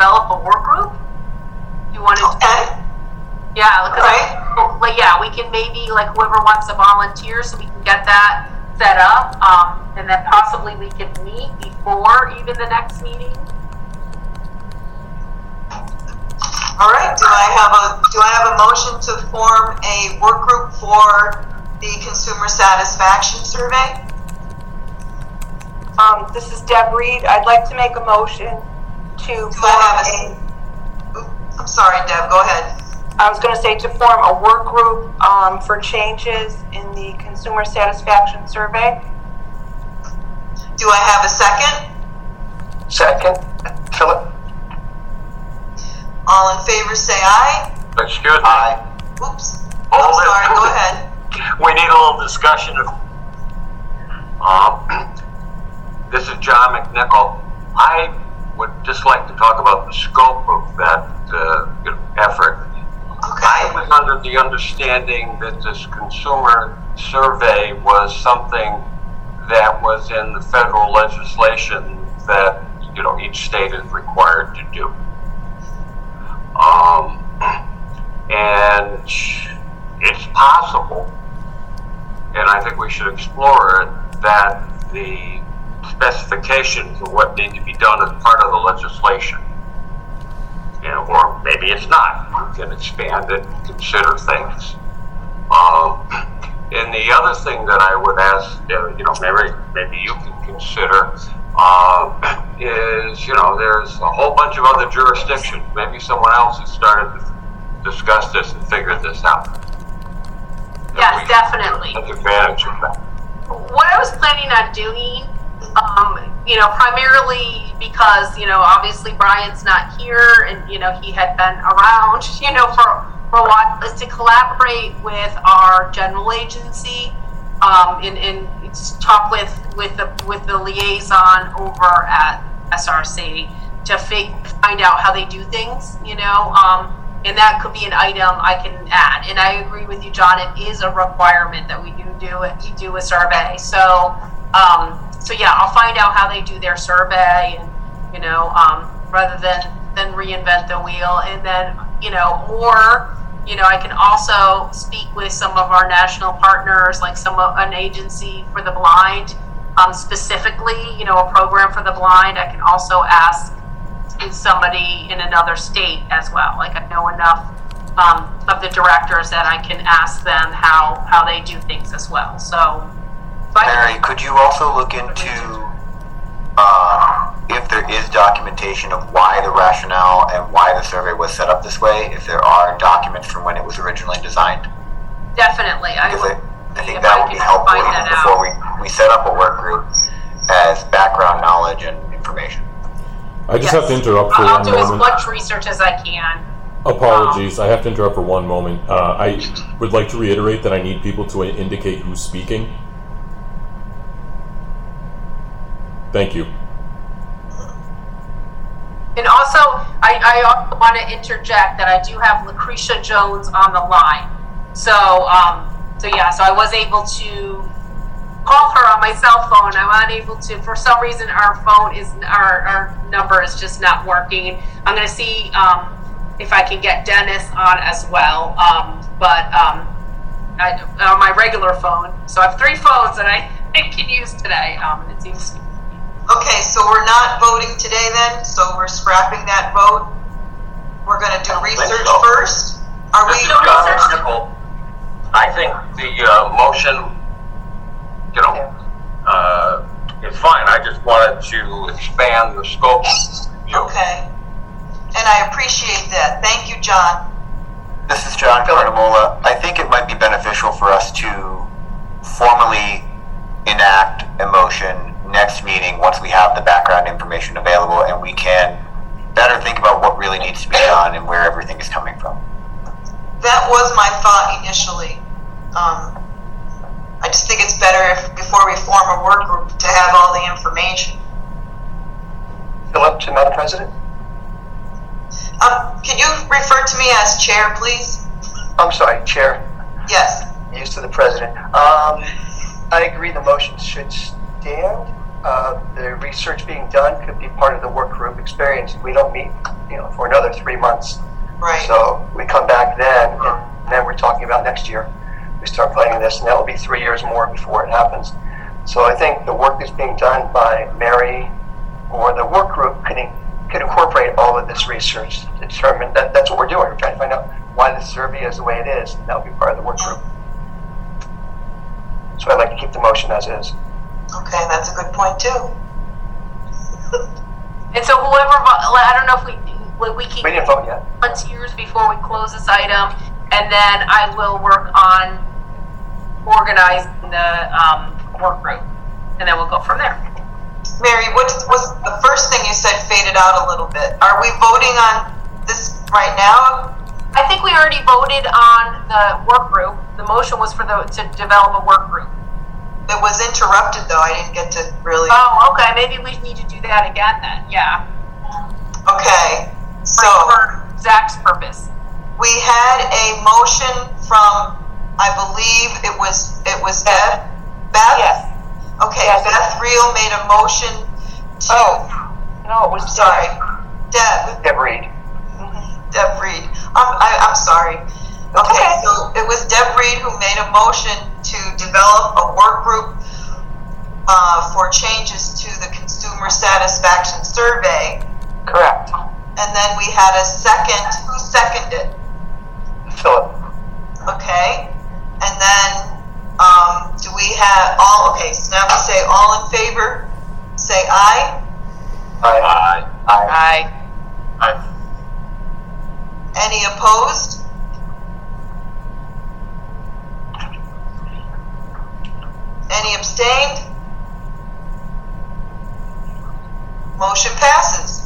develop a work group. You want to? Okay. Yeah, because Right. yeah, we can maybe whoever wants to volunteer, so we can get that set up, and then possibly we can meet before even the next meeting. All right. Do I have a motion to form a work group for the consumer satisfaction survey? This is Deb Reed. I'd like to make a motion to I'm sorry, Deb. Go ahead. I was going to say to form a work group for changes in the consumer satisfaction survey. Do I have a second? Second. Philip. All in favor say aye. Excuse me. Aye. Oops. I'm sorry. Go ahead. We need a little discussion of. This is John McNichol. I would just like to talk about the scope of that effort. Okay. I was under the understanding that this consumer survey was something that was in the federal legislation that each state is required to do. And it's possible, and I think we should explore it, that the specifications of what need to be done as part of the legislation, or maybe it's not. We can expand it and consider things. And the other thing that I would ask, maybe you can consider, is, there's a whole bunch of other jurisdictions. Maybe someone else has started to discuss this and figure this out. Yes, definitely. Take advantage of that. What I was planning on doing, primarily because, obviously Brian's not here and, he had been around, for a while, is to collaborate with our general agency, and talk with the liaison over at SRC to find out how they do things, and that could be an item I can add. And I agree with you, John. It is a requirement that we do a survey. So yeah, I'll find out how they do their survey, and rather than reinvent the wheel. And then I can also speak with some of our national partners, like an agency for the blind, specifically, a program for the blind. I can also ask somebody in another state as well. Like, I know enough of the directors that I can ask them how they do things as well. So, Mary, could you also look into if there is documentation of why the rationale and why the survey was set up this way, if there are documents from when it was originally designed? Definitely. I think that would be helpful even before we set up a work group as background knowledge and information. I just have to interrupt for I'll one do moment. as much research as I can. Apologies, I have to interrupt for one moment. I would like to reiterate that I need people to indicate who's speaking. Thank you. And also, I also want to interject that I do have Lucretia Jones on the line. So I was able to call her on my cell phone. I'm unable to, for some reason, our number is just not working. I'm going to see if I can get Dennis on as well. On my regular phone. So I have 3 phones that I can use today. It seems. Okay, so we're not voting today then, so we're scrapping that vote. We're going to do research first. Are we? I think the motion, it's fine. I just wanted to expand the scope. Okay. And I appreciate that. Thank you, John. This is John Carnamola. I think it might be beneficial for us to formally enact a motion next meeting once we have the background information available and we can better think about what really needs to be done and where everything is coming from. That was my thought initially. I just think it's better before we form a work group to have all the information. Philip, to Madam President. Can you refer to me as chair, please? I'm sorry, Chair. Yes. Used to the President. I agree the motion should stand. the research being done could be part of the work group experience. We don't meet, for another 3 months. Right. So we come back then, and then we're talking about next year. We start planning this, and that will be 3 years more before it happens. So I think the work that's being done by Mary or the work group could incorporate all of this research to determine that's what we're doing. We're trying to find out why the survey is the way it is, and that will be part of the work group. So I'd like to keep the motion as is. Okay, that's a good point too. And so whoever, I don't know if we keep We didn't vote yet. volunteers before we close this item, and then I will work on organizing the work group, and then we'll go from there. Mary, what was the first thing you said faded out a little bit? Are we voting on this right now? I think we already voted on the work group. The motion was to develop a work group. It was interrupted though. I didn't get to really. Oh, okay. Maybe we need to do that again then. Yeah. Okay. So For Zach's purpose. we had a motion from, I believe it was Beth. Beth? Yes. Okay. Yes. Beth Reel made a motion to. No, it was Sorry. Deb. Deb Reed. Deb Reed. I'm sorry. Okay, so it was Deb Reed who made a motion to develop a work group for changes to the consumer satisfaction survey. Correct. And then we had a second. Who seconded? Philip. Okay. And then do we have all? Okay, so now we say all in favor. Say aye. Aye. Aye. Aye. Any opposed? Any abstained? Motion passes.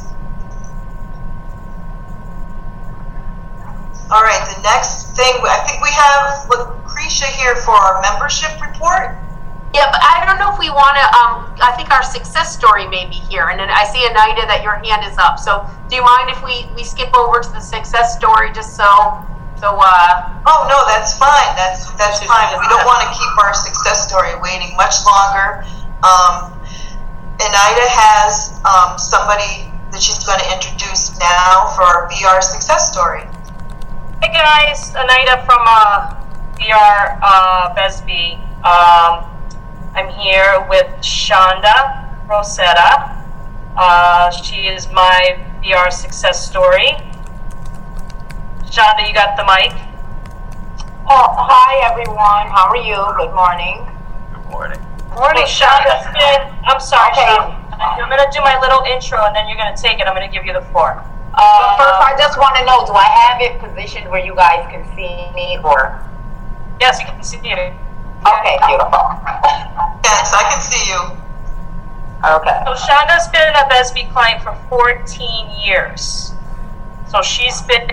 All right, the next thing, I think we have Lucretia here for our membership report. Yeah, but I don't know if we want to, I think our success story may be here. And then I see, Anita, that your hand is up. So do you mind if we skip over to the success story just so Oh, no, that's fine. That's fine. We don't want to keep our success story waiting much longer. Anita has somebody that she's going to introduce now for our VR success story. Hey guys, Anita from VR Besby. I'm here with Shonda Rosetta. She is my VR success story. Shonda, you got the mic? Oh, hi everyone. How are you? Good morning. Good morning. Morning, Shonda. I'm sorry, Okay. Shonda. I'm going to do my little intro and then you're going to take it. I'm going to give you the floor. But first, I just want to know, do I have it positioned where you guys can see me or? Yes, you can see it. Okay, beautiful. Yes, I can see you. Okay. So Shonda's been a Besby client for 14 years. So she's been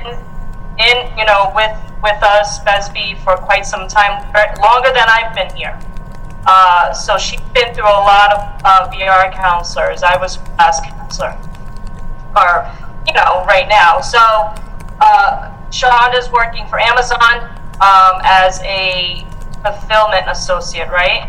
with us, Besby, for quite some time, longer than I've been here. So she's been through a lot of VR counselors. I was her last counselor, right now. So Shonda's working for Amazon as a fulfillment associate, right?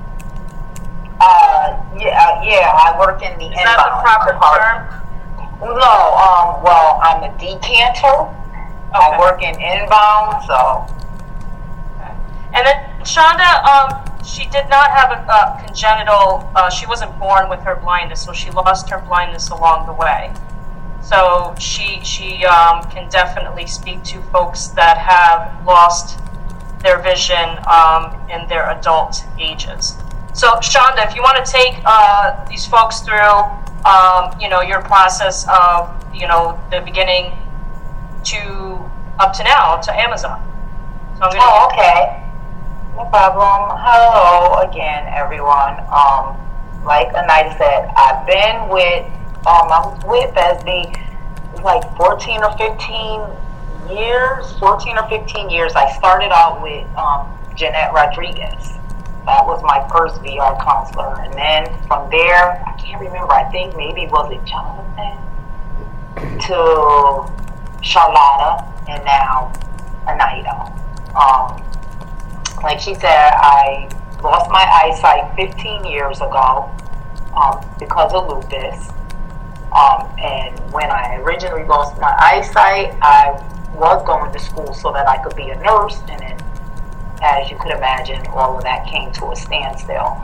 Yeah, I work in the Is that the proper term? No, well, I'm a decanter. I Okay. work in inbound, so. And then Shonda, she did not have a congenital, she wasn't born with her blindness, so she lost her blindness along the way. So she can definitely speak to folks that have lost their vision in their adult ages. So Shonda, if you want to take these folks through, your process of, the beginning to up to now to Amazon. So I'm gonna Okay. No problem. Hello again, everyone. Like Anita said, I've been with, I'm with Besby like 14 or 15 years. I started out with Jeanette Rodriguez. That was my first VR counselor. And then from there, I can't remember, I think maybe was it Jonathan? To Charlotta, and now Anita. Like she said, I lost my eyesight 15 years ago. because of lupus. And when I originally lost my eyesight, I was going to school so that I could be a nurse, and then, as you could imagine, all of that came to a standstill.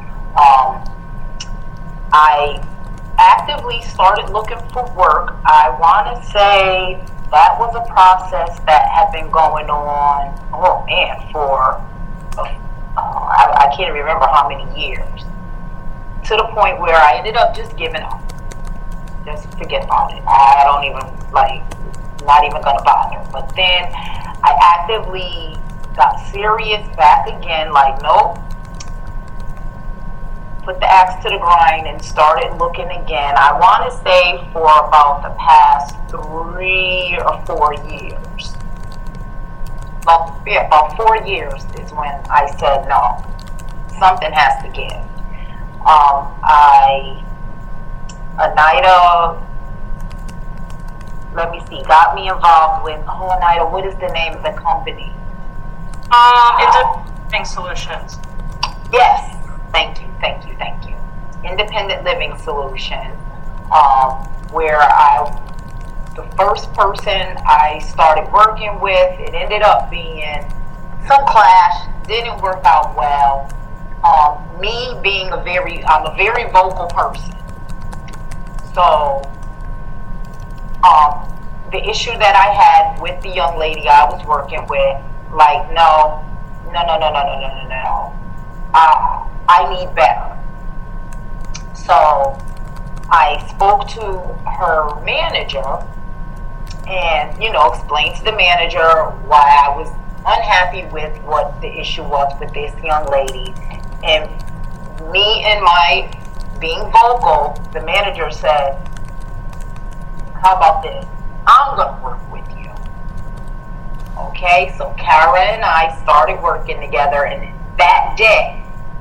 I actively started looking for work. I want to say that was a process that had been going on, for I can't remember how many years, to the point where I ended up just giving up. Just forget about it. I don't even, not even gonna bother. But then I actively got serious back again, nope. Put the axe to the grind and started looking again. I want to say for about the past 3 or 4 years. About 4 years is when I said no. Something has to give. Anita, let me see, got me involved with, Anita, what is the name of the company? Independent Living Solutions. Yes, thank you. Independent Living Solution, where the first person I started working with, it ended up being some clash, didn't work out well. Me being I'm a very vocal person. So, the issue that I had with the young lady I was working with, no. I need better. So, I spoke to her manager and, explained to the manager why I was unhappy with what the issue was with this young lady. And me and my being vocal, the manager said, how about this? I'm going to work with you. Okay, so Kara and I started working together, and that day,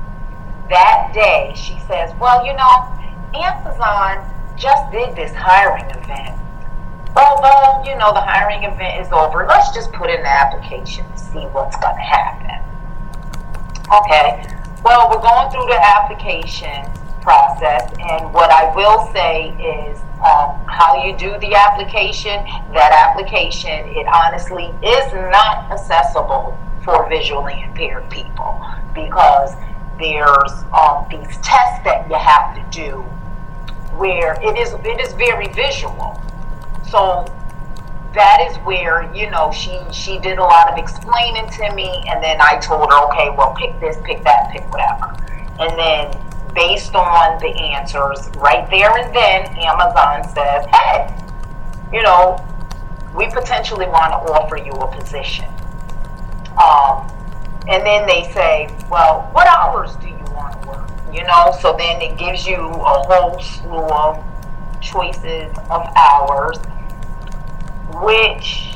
she says, well, Amazon just did this hiring event. Although, the hiring event is over, let's just put in the application and see what's going to happen. Okay, well, we're going through the application process, and what I will say is how you do the application. That application, it honestly is not accessible for visually impaired people, because there's these tests that you have to do where it is very visual. So that is where, she did a lot of explaining to me, and then I told her, okay, well, pick this, pick that, pick whatever. And then based on the answers, right there and then, Amazon says, hey, we potentially want to offer you a position. And then they say, well, what hours do you want to work? So then it gives you a whole slew of choices of hours, which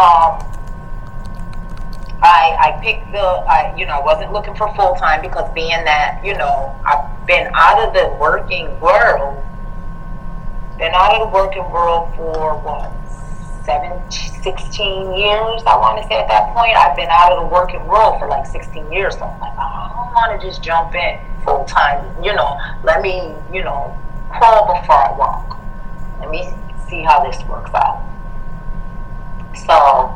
I picked I wasn't looking for full-time, because being that, I've been out of the working world for 16 years, I want to say at that point. I've been out of the working world for 16 years, so I'm like, I don't want to just jump in full-time, let me, crawl before I walk. Let me see how this works out. So,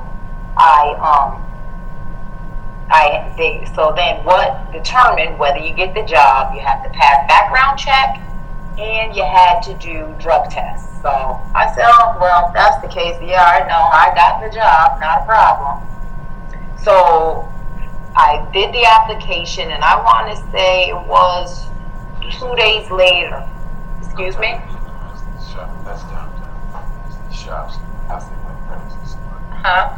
so then what determined whether you get the job, you have to pass background check, and you had to do drug tests. So I said, oh, well, if that's the case, yeah, I know, I got the job, not a problem. So I did the application, and I want to say it was 2 days later. Excuse me? That's downtown. The shops. I think my premises. Huh?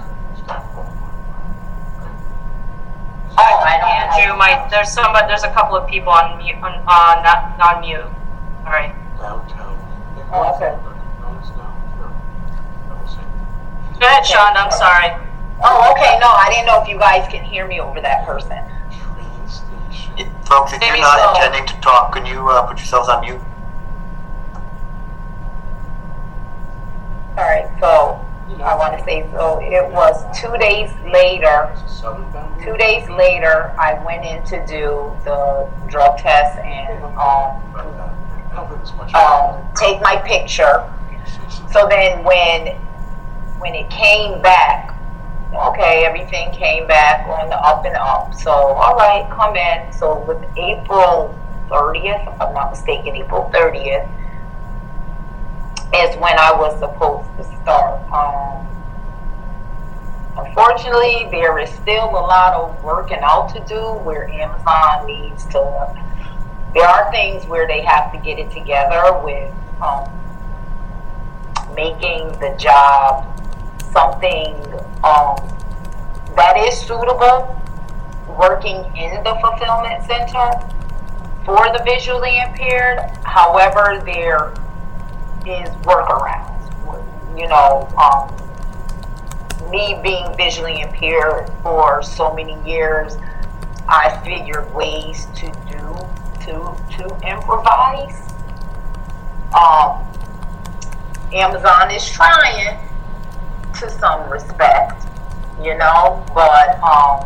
There's a couple of people on mute, on mute. All right. Downtown. Oh, okay. Go ahead, Shonda. I'm sorry. Oh, okay. No, I didn't know if you guys can hear me over that person. Train station. Folks, if you're not intending to talk, can you put yourselves on mute? All right. So I want to say, so it was 2 days later. 2 days later, I went in to do the drug test, and as much. Take my picture. So then when it came back, okay, everything came back on the up and up. So, all right, come in. So with April 30th, if I'm not mistaken, April 30th is when I was supposed to start. Unfortunately, there is still a lot of working out to do where Amazon needs to, there are things where they have to get it together with making the job something that is suitable, working in the fulfillment center for the visually impaired. However, there is workarounds. You know, me being visually impaired for so many years, I figured ways to improvise. Amazon is trying to some respect, you know, but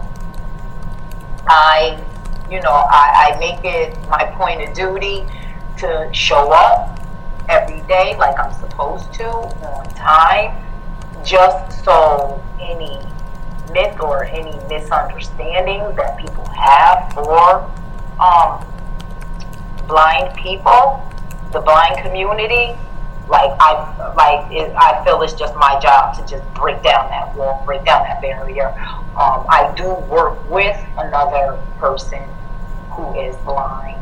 I make it my point of duty to show up every day like I'm supposed to, on time, just so any myth or any misunderstanding that people have for blind people, the blind community, I feel it's just my job to just break down that wall, break down that barrier. I do work with another person who is blind.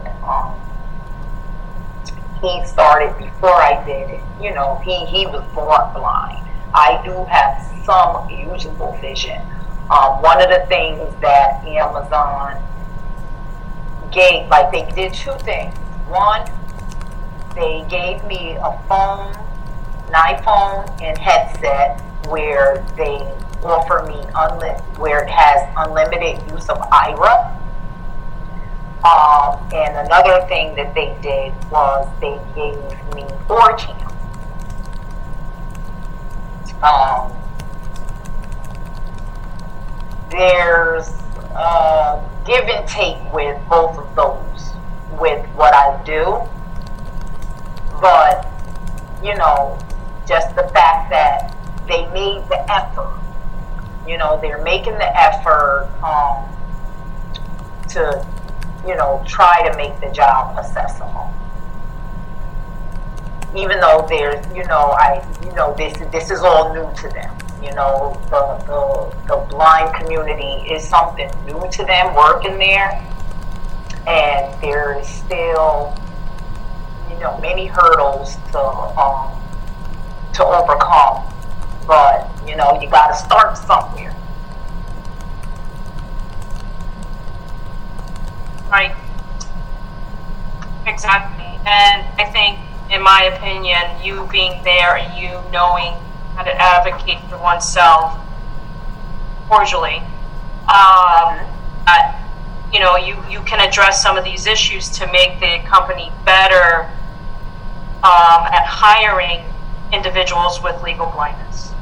He started before I did it. You know, he was born blind. I do have some usable vision. One of the things that Amazon gave, like they did two things. One, they gave me a phone, an iPhone and headset where they offer me where it has unlimited use of Aira. And another thing that they did was they gave me 4Cam. There's give and take with both of those with what I do. But, you know, just the fact that they made the effort, you know, they're making the effort to, you know, try to make the job accessible. Even though there's, this is all new to them. You know, the blind community is something new to them working there, and there is still, you know, many hurdles to overcome. But, you know, you got to start somewhere. Right. Exactly. And I think, in my opinion, you being there and you knowing how to advocate for oneself cordially, you know, you can address some of these issues to make the company better at hiring individuals with legal blindness.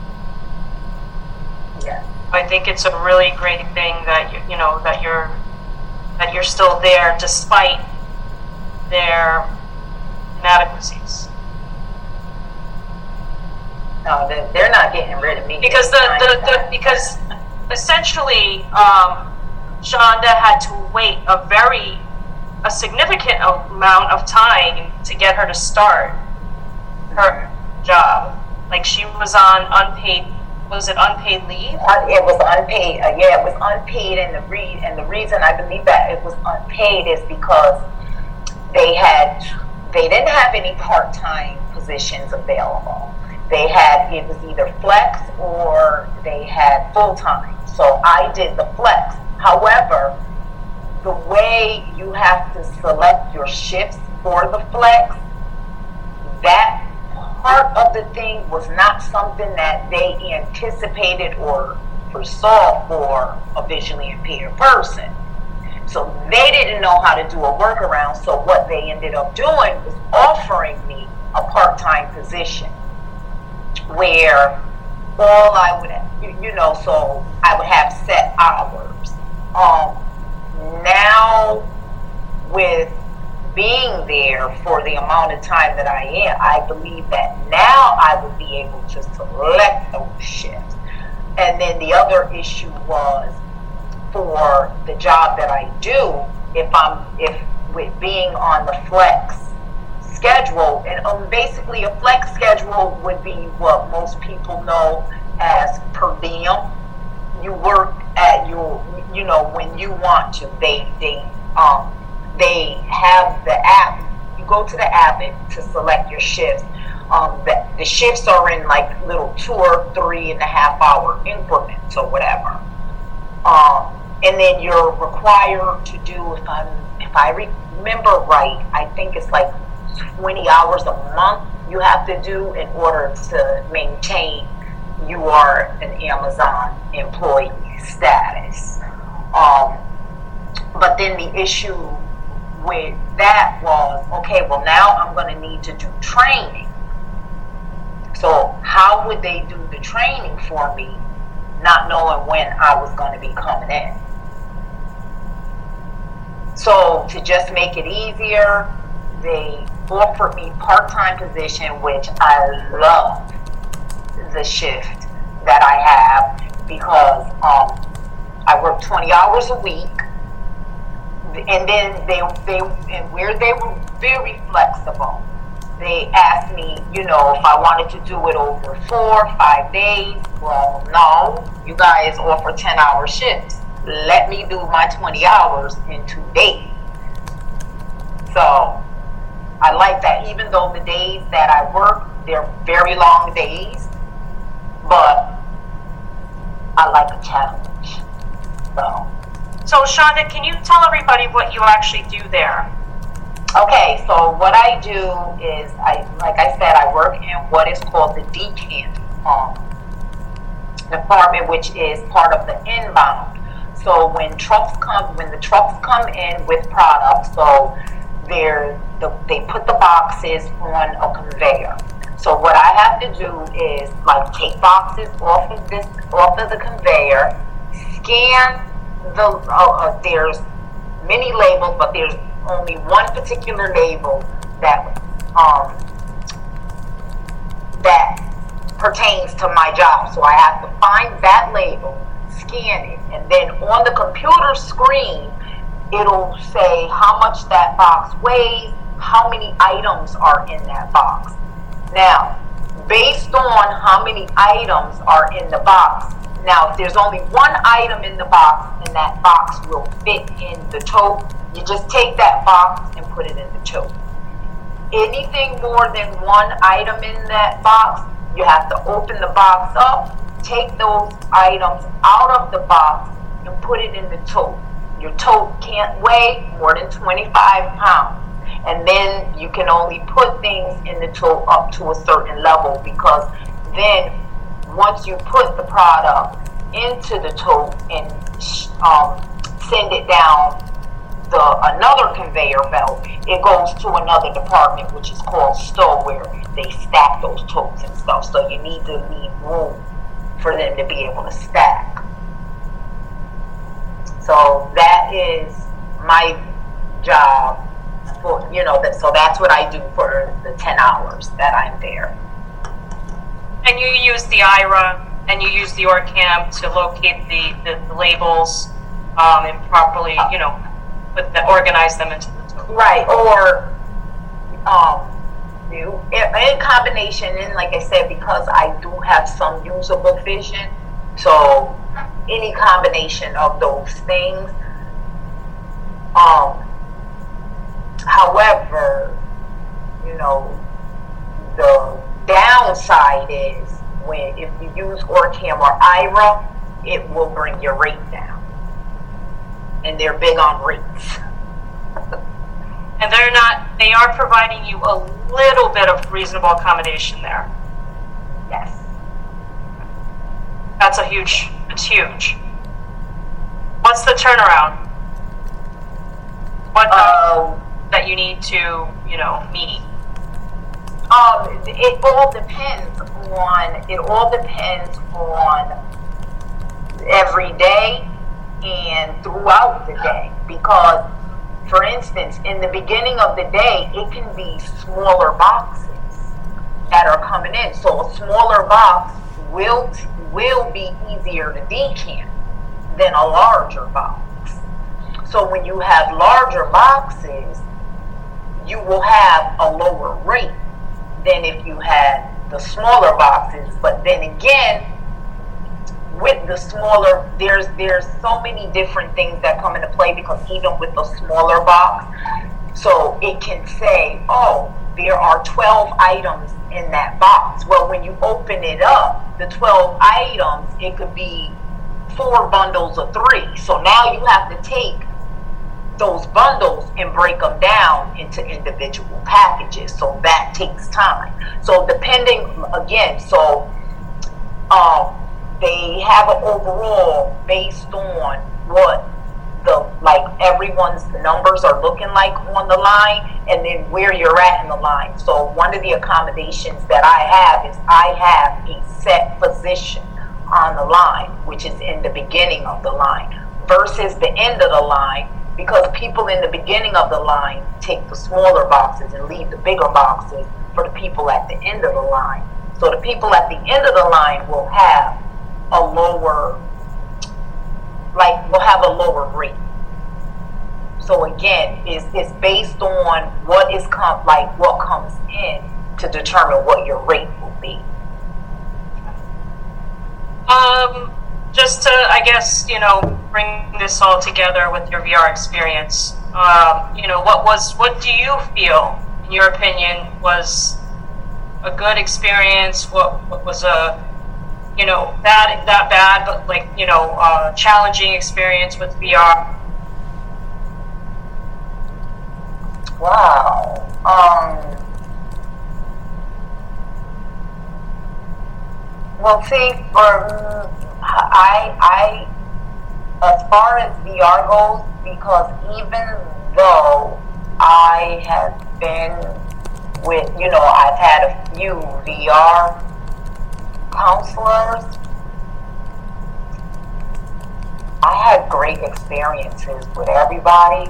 Yeah. I think it's a really great thing that that you're still there despite their inadequacies. No, they're not getting rid of me. Because because essentially, Shonda had to wait a significant amount of time to get her to start her job. Like she was on unpaid. Was it unpaid leave? It was unpaid. Yeah, it was unpaid, and the reason I believe that it was unpaid is because they didn't have any part-time positions available. It was either flex or they had full-time. So I did the flex. However, the way you have to select your shifts for the flex, that part of the thing was not something that they anticipated or foresaw for a visually impaired person. So they didn't know how to do a workaround. So what they ended up doing was offering me a part-time position where all I would, so I would have set hours. Now with being there for the amount of time that I am, I believe that now I would be able to select those shifts. And then the other issue was for the job that I do, if with being on the flex schedule, and basically a flex schedule would be what most people know as per diem. You work at your, when you want to. They have the app. You go to the app to select your shifts. The shifts are in like little 2 or 3.5 hour increments or whatever. And then you're required to do, if I remember right, I think it's like 20 hours a month you have to do in order to maintain you are an Amazon employee status. But then the issue with that was, okay, well now I'm going to need to do training. So how would they do the training for me, not knowing when I was going to be coming in? So to just make it easier, they offered me part-time position, which I love the shift that I have, because I work 20 hours a week, and then they were very flexible. They asked me, if I wanted to do it over 4 or 5 days. Well, no, you guys offer 10-hour shifts. Let me do my 20 hours in 2 days. So I like that, even though the days that I work, they're very long days, but I like a challenge. So Shonda, can you tell everybody what you actually do there? Okay, so what I do is, like I said, I work in what is called the decant department, which is part of the inbound. So when the trucks come in with products, so they put the boxes on a conveyor. So what I have to do is take boxes off of the conveyor, scan there's many labels, but there's only one particular label that pertains to my job. So I have to find that label, scan it, and then on the computer screen, it'll say how much that box weighs, how many items are in that box. Now, based on how many items are in the box, now if there's only one item in the box and that box will fit in the tote, you just take that box and put it in the tote. Anything more than one item in that box, you have to open the box up, take those items out of the box and put it in the tote. Your tote can't weigh more than 25 pounds. And then you can only put things in the tote up to a certain level, because then once you put the product into the tote and send it down another conveyor belt, it goes to another department, which is called store, where they stack those totes and stuff. So you need to leave room for them to be able to stack. So that is my job for, so that's what I do for the 10 hours that I'm there. And you use the IRA and you use the OrCam to locate the labels and properly, organize them into the total. Right, or in combination, and like I said, because I do have some usable vision, so any combination of those things. However, the downside is if you use OrCam or IRA, it will bring your rate down. And they're big on rates. And they are providing you a little bit of reasonable accommodation there. Yes. It's huge. What's the turnaround? What that you need to, meet? It all depends on every day and throughout the day, because For instance, in the beginning of the day, it can be smaller boxes that are coming in. So a smaller box will be easier to decant than a larger box. So when you have larger boxes, you will have a lower rate than if you had the smaller boxes. But then again, with the smaller, there's so many different things that come into play, because even with the smaller box, so it can say, oh, there are 12 items in that box. Well, when you open it up, the 12 items, it could be 4 bundles of 3. So now you have to take those bundles and break them down into individual packages. So that takes time. So depending, again, so they have an overall based on what the, like, everyone's numbers are looking like on the line, and then where you're at in the line. So one of the accommodations that I have is I have a set position on the line, which is in the beginning of the line, versus the end of the line, because people in the beginning of the line take the smaller boxes and leave the bigger boxes for the people at the end of the line. So the people at the end of the line will have a lower, rate. So again, it's based on what is what comes in to determine what your rate will be. Just to, I guess, bring this all together with your VR experience, what do you feel, in your opinion, was a good experience? What was a, bad, but challenging experience with VR? Wow. Well, see, for I, as far as VR goes, because even though I have been with, I've had a few VR counselors, I had great experiences with everybody.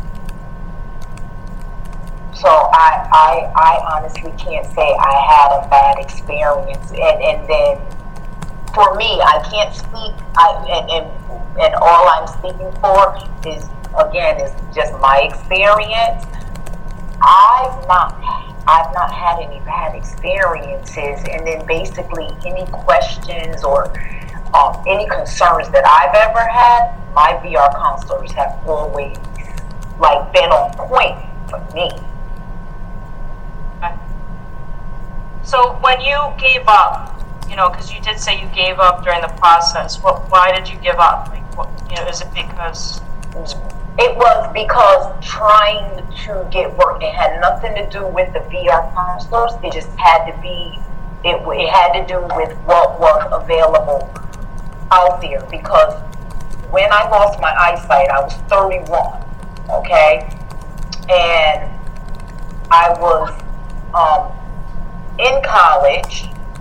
So I honestly can't say I had a bad experience. And then for me, I can't speak, and all I'm speaking for is just my experience. I've not had any bad experiences, and then basically any questions or any concerns that I've ever had, my VR counselors have always been on point for me. So when you gave up, because you did say you gave up during the process, why did you give up? Is it because? It was because trying to get work. It had nothing to do with the VR counselors. It just had to be, it had to do with what was available out there. Because when I lost my eyesight, I was 31, okay? And I was in college,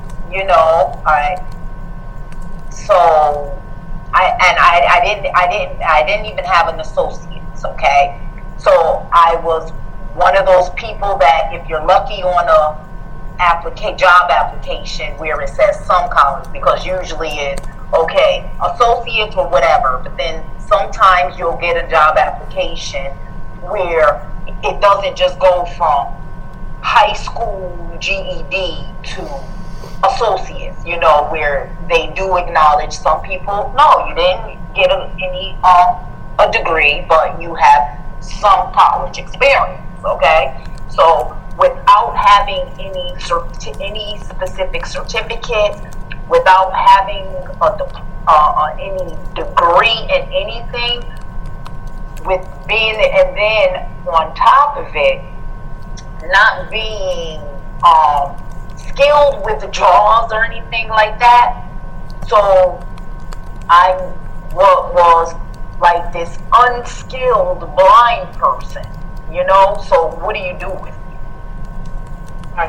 I didn't even have an associate's, okay? So I was one of those people that if you're lucky on a job application where it says some college, because usually it's okay, associates or whatever, but then sometimes you'll get a job application where it doesn't just go from high school GED to associates, where they do acknowledge some people, no, you didn't get a degree, but you have some college experience, okay? So without having any specific certificate, without having any degree in anything, with being, and then on top of it, not being skilled with the jaws or anything like that. So I was like this unskilled blind person, so what do you do with me? Right.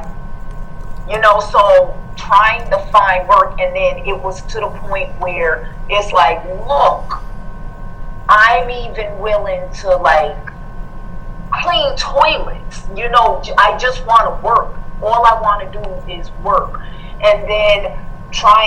So trying to find work, and then it was to the point where it's like, look, I'm even willing to clean toilets. You know, I just want to work. All I want to do is work. And then trying